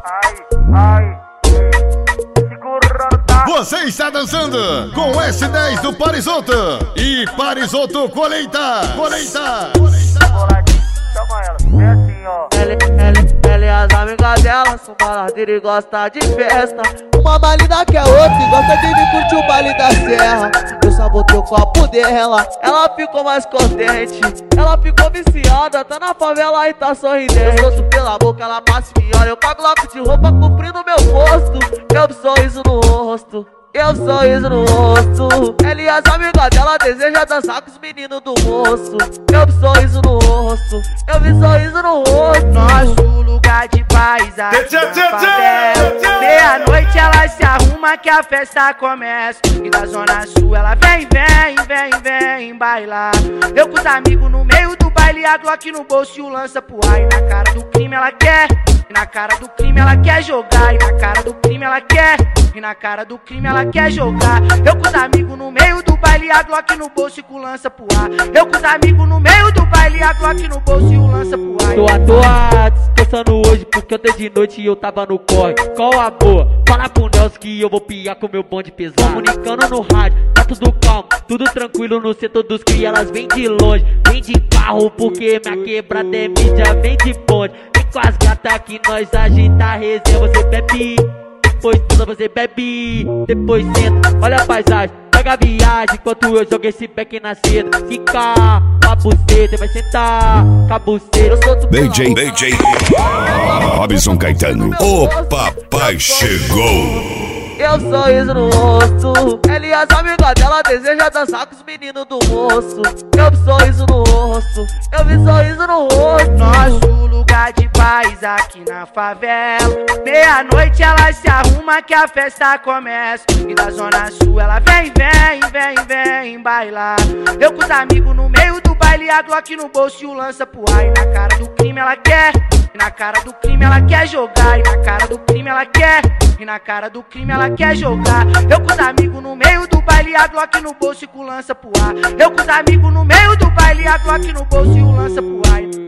Você está dançando com o S10 do Parisoto e Parisoto Colheita. Chama ela, é assim, ó. Ela e as amigas dela são baladeiras e gosta de festa. Uma malida que é outra e gosta de me curtir o baile da serra. Eu sabotei o copo dela, ela ficou mais contente. Ela ficou viciada, tá na favela e tá sorridente. Eu solto pela boca, ela passa e me olha. Eu com bloco de roupa cobrindo meu rosto. Eu sorriso no rosto. Eu sorriso no rosto. Ela e as amigas dela desejam dançar com os meninos do moço. Eu sorriso no rosto. Eu vi sorriso no rosto. Nosso lugar de paz aqui na favela. Meia-noite ela se arruma que a festa começa. E da zona sul ela vem bailar. Eu com os amigos no meio do baile, a Glock no bolso e o lança pro ar. E na cara do crime ela quer. E na cara do crime ela quer jogar. E na cara do crime ela quer. E na cara do crime ela quer jogar. Eu com os amigos no meio do baile, a Glock no bolso e com o lança pro ar. Eu com os amigos no meio do baile, a Glock no bolso e o lança pro ar. Tô à toa descansando hoje porque ontem de noite eu tava no corre. Qual a boa? Fala pro Nelson que eu vou piar com meu bonde pesado. Comunicando no rádio, tá tudo calmo, tudo tranquilo no setor dos cria. Elas vêm de longe, vêm de carro porque minha quebrada é mídia, vem de bonde. Vem com as gatas que nós agita a resenha. Você bebe, depois tudo você bebe, depois senta, olha a paisagem, pega a viagem enquanto eu jogo esse back na seda. Fica com a buceta, vai sentar com a buceta. Eu solto DJ Robson Caetano, o papai chegou. Eu sorriso no rosto. Ela e as amigas dela desejam dançar com os meninos do moço. Eu sorriso no rosto. Eu vi sorriso no rosto. Nosso lugar de paz aqui na favela. Meia-noite ela se arruma que a festa começa. E da zona sul ela vem bailar. Eu com os amigos no meio do baile, a Glock no bolso e o lança pro ar. E na cara do crime ela quer. E na cara do crime ela quer jogar. E na cara do crime ela quer. E na cara do crime ela quer jogar. Eu com os amigos no meio do baile, a Glock no bolso e com o lança pro ar. Eu com os amigos no meio do baile, a Glock no bolso e o lança pro ar.